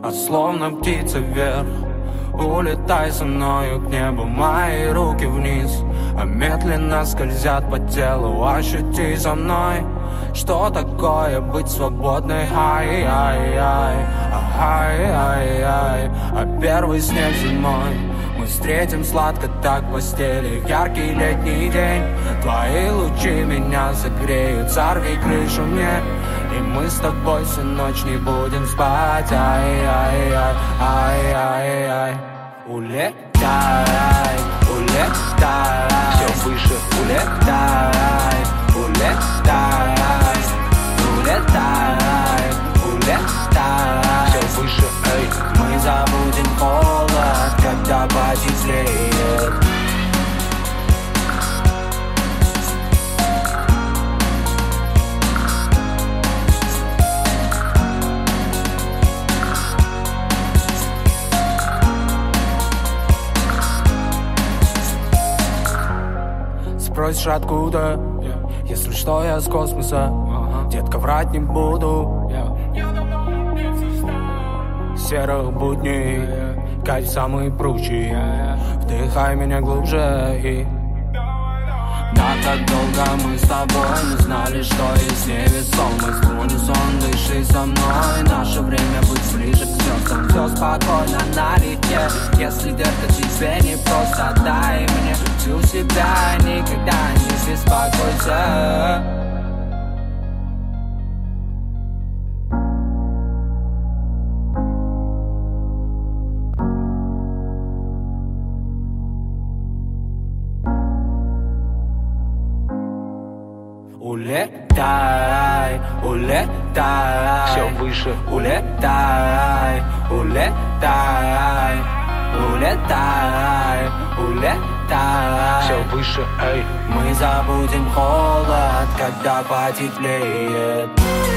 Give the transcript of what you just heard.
а словно птица вверх. Улетай со мною к небу, мои руки вниз, а медленно скользят по телу. Ощути со мной, что такое быть свободной. Ай-яй-яй, ай-яй-яй. А первый снег зимой мы встретим сладко так в постели. Яркий летний день, твои лучи меня согреют. Сорви крышу мне, и мы с тобой всю ночь не будем спать. Ай-яй-яй, ай-яй-яй. Улетай, улетай, все выше. улетай, улетай, улетай, улетай, Все выше, эй. мы забудем холод, когда потеплеет. Спросишь, откуда? Если что, я с космоса. Детка, врать не буду. Серых будней кайф самый пручий. Вдыхай меня глубже и... Да, так долго мы с тобой не знали, что есть невесомость. В унисон дыши со мной, наше время быть ближе к звездам. Все спокойно налегке, если дырка тебе не просто. Дай мне всю себя, никогда не беспокойся. Улетай, улетай, Все выше. улетай, улетай, улетай, улетай. Все выше, эй. Мы забудем холод, когда потеплеет.